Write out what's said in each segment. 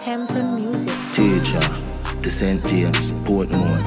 Hampton Music. Teacher, to St. James, Portmore.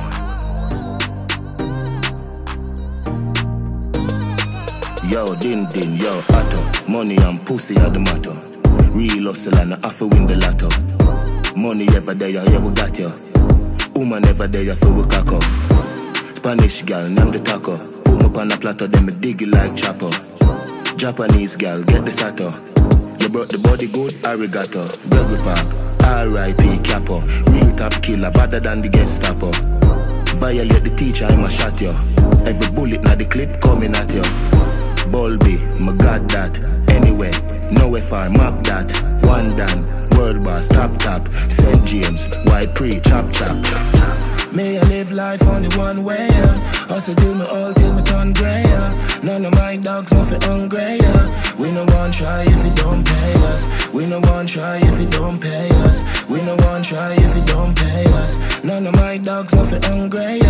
Yo, din, yo, atto. Money and pussy are the matter. Real hustle and I have to win the lotto. Money ever there, yeah, we got you. Woman ever there, for we cock up. Spanish gal, name the taco. Put me up on a platter, then me dig it like chopper. Japanese gal, get the sato. You brought the body good, arigato. Gregory Park, R.I.P. Capo. Real top killer, better than the Gestapo. Violate the teacher, I'ma shot you. Every bullet na the clip coming at you. Bulby, my god that. Anyway, nowhere far, map that. One done, world boss, top. St. James, white pre, chop. May I live life only one way, Hustle till me all, till me turn grey, None of my dogs nothing hungry, We no one try if you don't pay us. We no one try if you don't pay us. We no one try if you don't pay us. None of my dogs nothing hungry,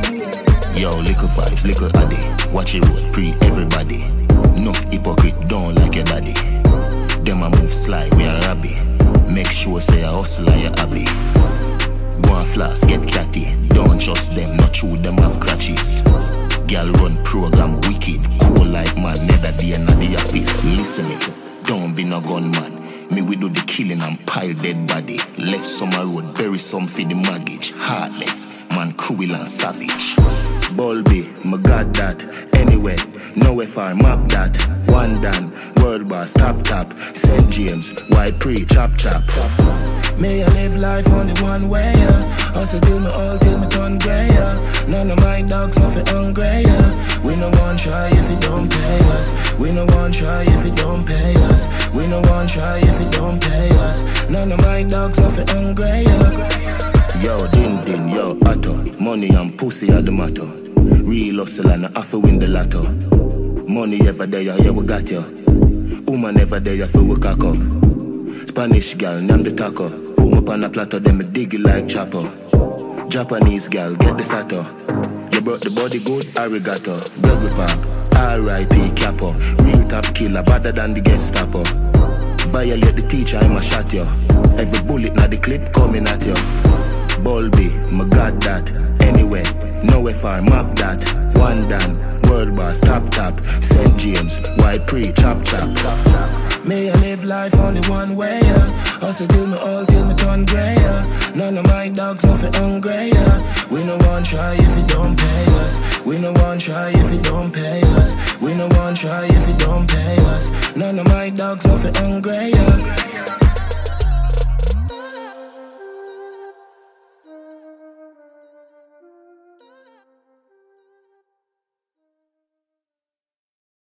Yo, little vibes, little addy. Watch it road, pre everybody. Enough hypocrite, don't like your daddy. Them a move sly, we are rabby. Make sure say a hustler, you happy. Go and flash, get catty. Don't trust them, not true, them have crutches. Girl run program wicked. Cool like man, never the end of the office. Listen me, don't be no gunman. Me we do the killing and pile dead body. Left summer road, bury some for the mortgage. Heartless, man cruel and savage. Bulby, my god that. Anyway, nowhere far, map that. One done, world boss, top. St. James, white pre, chop. May I live life only one way, Hustle till me all, till me turn grey, None of my dogs nothing hungry, We no one try if you don't pay us. We no one try if you don't pay us. We no one try if you don't pay us. None of my dogs nothing hungry, Yo, din, yo, atto. Money and pussy are the matter. Real hustle and I have to win the lotto. Money ever there, yeah, we got you. Woman ever there, for we cock up. Spanish gal, name the taco. Put me up on a platter, then me dig it like chopper. Japanese gal, get the sato. You brought the body good, arigato. Gregory Park, R.I.P. Capo. Real top killer, better than the Gestapo. Violate the teacher, I'ma shot you. Every bullet na the clip coming at you. Bulby, my god that. Anyway, nowhere far, map that. One done, world boss, top. St. James, white pre, chop. May I live life only one way, Hustle till me all, till me turn grey, None of my dogs nothing hungry, We no one try if you don't pay us. We no one try if you don't pay us. We no one try if you don't pay us. None of my dogs nothing hungry,